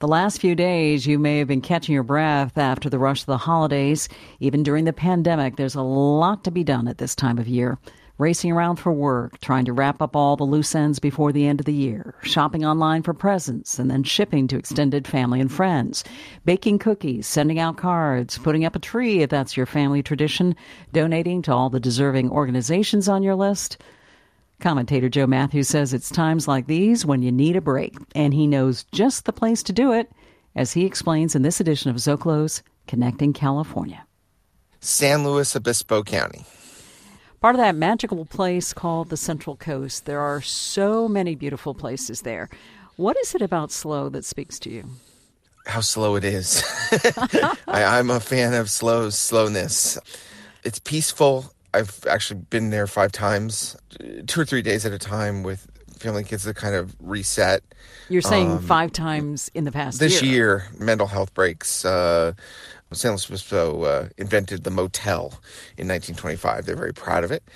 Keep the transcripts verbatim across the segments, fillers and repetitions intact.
The last few days, you may have been catching your breath after the rush of the holidays. Even during the pandemic, there's a lot to be done at this time of year. Racing around for work, trying to wrap up all the loose ends before the end of the year, shopping online for presents, and then shipping to extended family and friends, baking cookies, sending out cards, putting up a tree if that's your family tradition, donating to all the deserving organizations on your list. Commentator Joe Matthews says it's times like these when you need a break, and he knows just the place to do it, as he explains in this edition of Zocalo's Connecting California. San Luis Obispo County. Part of that magical place called the Central Coast. There are so many beautiful places there. What is it about slow that speaks to you? How slow it is. I, I'm a fan of slow slowness. It's peaceful. I've actually been there five times, two or three days at a time with family and kids to kind of reset. You're saying um, five times in the past this year? year, mental health breaks. Uh, San Luis Obispo uh, invented the motel in nineteen twenty-five. They're very proud of it.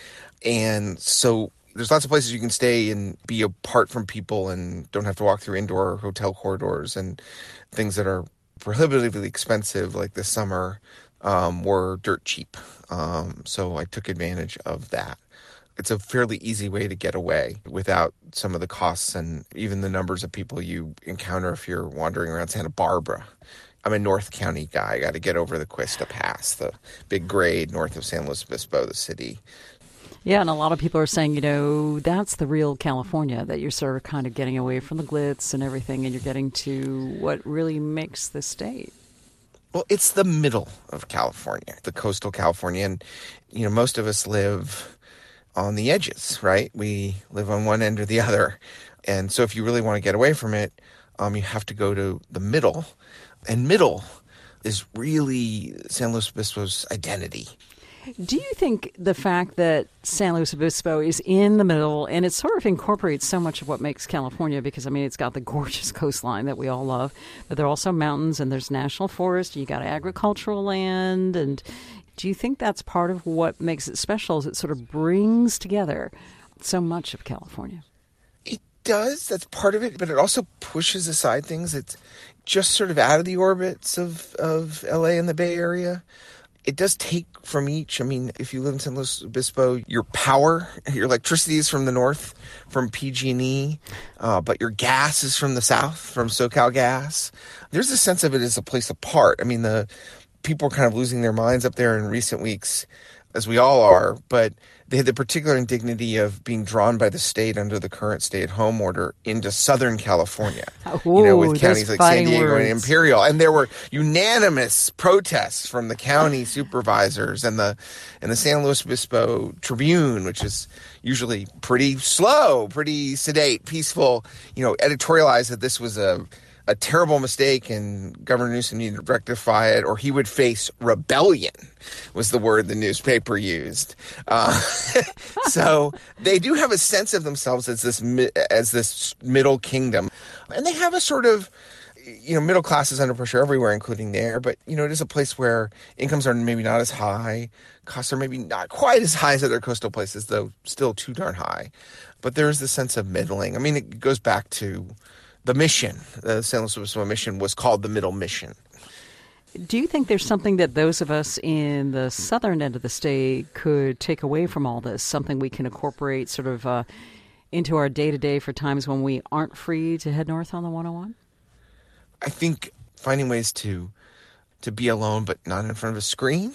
And so there's lots of places you can stay and be apart from people and don't have to walk through indoor hotel corridors, and things that are prohibitively expensive like this summer um, were dirt cheap. Um, so I took advantage of that. It's a fairly easy way to get away without some of the costs and even the numbers of people you encounter if you're wandering around Santa Barbara. I'm a North County guy. I got to get over the Cuesta Pass, the big grade north of San Luis Obispo, the city. Yeah, and a lot of people are saying, you know, that's the real California, that you're sort of kind of getting away from the glitz and everything, and you're getting to what really makes the state. Well, it's the middle of California, the coastal California. And, you know, most of us live on the edges, right? We live on one end or the other. And so if you really want to get away from it, um, you have to go to the middle. And middle is really San Luis Obispo's identity. Do you think the fact that San Luis Obispo is in the middle, and it sort of incorporates so much of what makes California, because, I mean, it's got the gorgeous coastline that we all love, but there are also mountains, and there's national forest, you got agricultural land, and do you think that's part of what makes it special, is it sort of brings together so much of California? It does. That's part of it, but it also pushes aside things. It's just sort of out of the orbits of, of L A and the Bay Area. It does take from each. I mean, if you live in San Luis Obispo, your power, your electricity is from the north, from P G and E, uh, but your gas is from the south, from SoCal Gas. There's a sense of it as a place apart. I mean, the people are kind of losing their minds up there in recent weeks, as we all are, but they had the particular indignity of being drawn by the state under the current stay-at-home order into Southern California, Ooh, you know, with counties like San Diego words. and Imperial. And there were unanimous protests from the county supervisors and the and the San Luis Obispo Tribune, which is usually pretty slow, pretty sedate, peaceful, you know, editorialized that this was a a terrible mistake and Governor Newsom needed to rectify it, or he would face rebellion, was the word the newspaper used. Uh, so they do have a sense of themselves as this as this middle kingdom. And they have a sort of, you know, middle class is under pressure everywhere, including there. But, you know, it is a place where incomes are maybe not as high. Costs are maybe not quite as high as other coastal places, though still too darn high. But there is this sense of middling. I mean, it goes back to the mission. The San Luis Obispo mission was called the Middle Mission. Do you think there's something that those of us in the southern end of the state could take away from all this, something we can incorporate sort of uh, into our day-to-day for times when we aren't free to head north on the one oh one? I think finding ways to to be alone but not in front of a screen.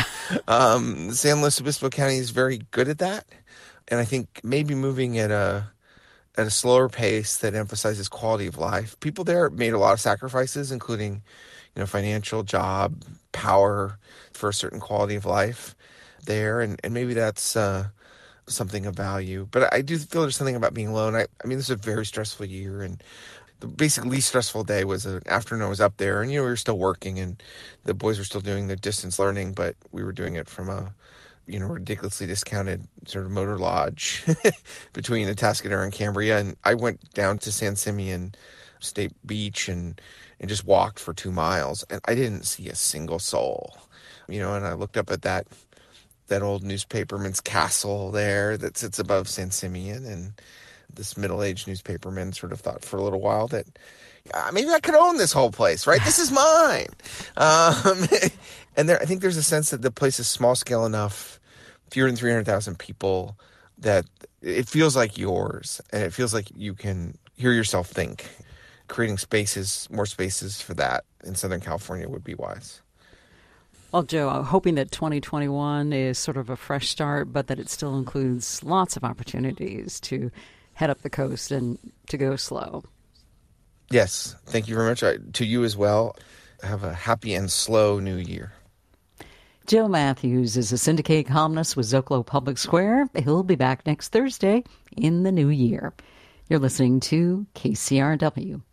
um, San Luis Obispo County is very good at that. And I think maybe moving at a at a slower pace that emphasizes quality of life. People there made a lot of sacrifices, including, you know, financial, job, power for a certain quality of life there. And, and maybe that's uh, something of value. But I do feel there's something about being alone. I, I mean, this is a very stressful year. And the basic least stressful day was an afternoon I was up there. And, you know, we were still working and the boys were still doing their distance learning, but we were doing it from a, you know, ridiculously discounted sort of motor lodge between Atascadero and Cambria. And I went down to San Simeon State Beach and, and just walked for two miles. And I didn't see a single soul, you know, and I looked up at that, that old newspaperman's castle there that sits above San Simeon. And this middle-aged newspaperman sort of thought for a little while that, uh, maybe I could own this whole place, right? This is mine. Um, and there, I think there's a sense that the place is small scale enough, fewer than three hundred thousand people, that it feels like yours, and it feels like you can hear yourself think. Creating spaces, more spaces for that in Southern California would be wise. Well, Joe, I'm hoping that twenty twenty-one is sort of a fresh start, but that it still includes lots of opportunities to head up the coast and to go slow. Yes, thank you very much. I, to you as well. Have a happy and slow new year. Joe Matthews is a syndicated columnist with Zocalo Public Square. He'll be back next Thursday in the new year. You're listening to K C R W.